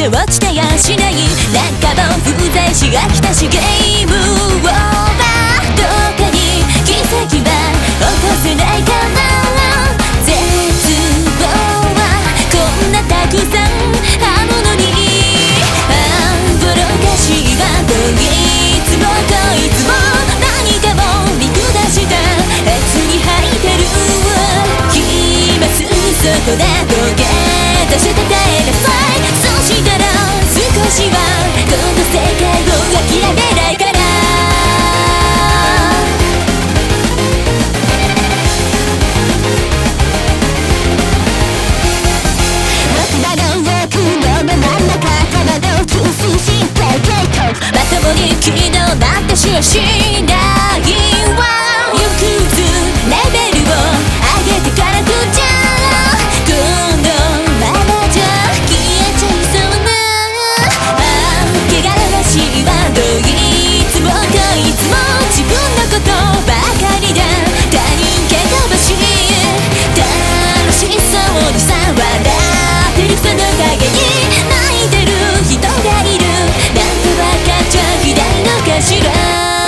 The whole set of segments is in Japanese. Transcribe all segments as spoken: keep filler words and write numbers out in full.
て落ちてやしない仲間を不在し飽きたしゲームオーバーどっかに奇跡は起こせないかな絶望はこんなたくさんあるのにああボロかしはどいつもこいつも何かを見下したやつに吐いてる今すぐそこで土下座して耐えなさいそしたら少しはこの世界を諦めないから僕らの枠の真ん中からの通信進行傾向まともに昨日なんてしやしないわよくずレベルを上げてからくちゃこのままじゃ消えちゃいそうなああ汚らわしいはどいつもこいつも自分のことばかりだ他人蹴飛ばし楽しそうにさ笑ってるその陰に泣いてる人がいるなんてわかっちゃいないのかしら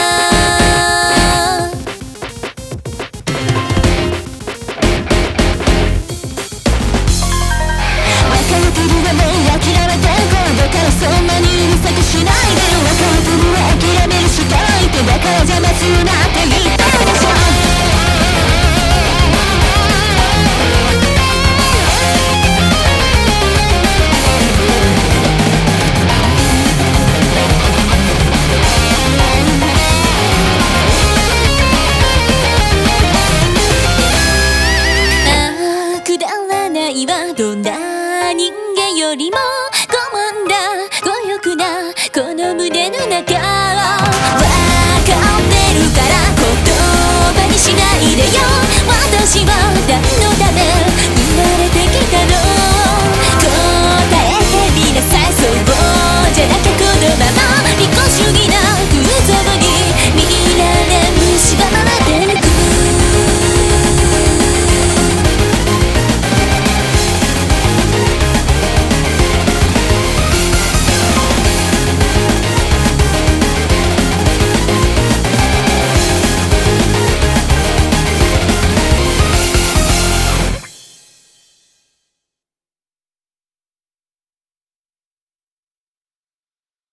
そんなにうるさくしないで分かってるわ諦めるしかないってだから邪魔するなって言ったでしょああくだらないわどんな人間よりも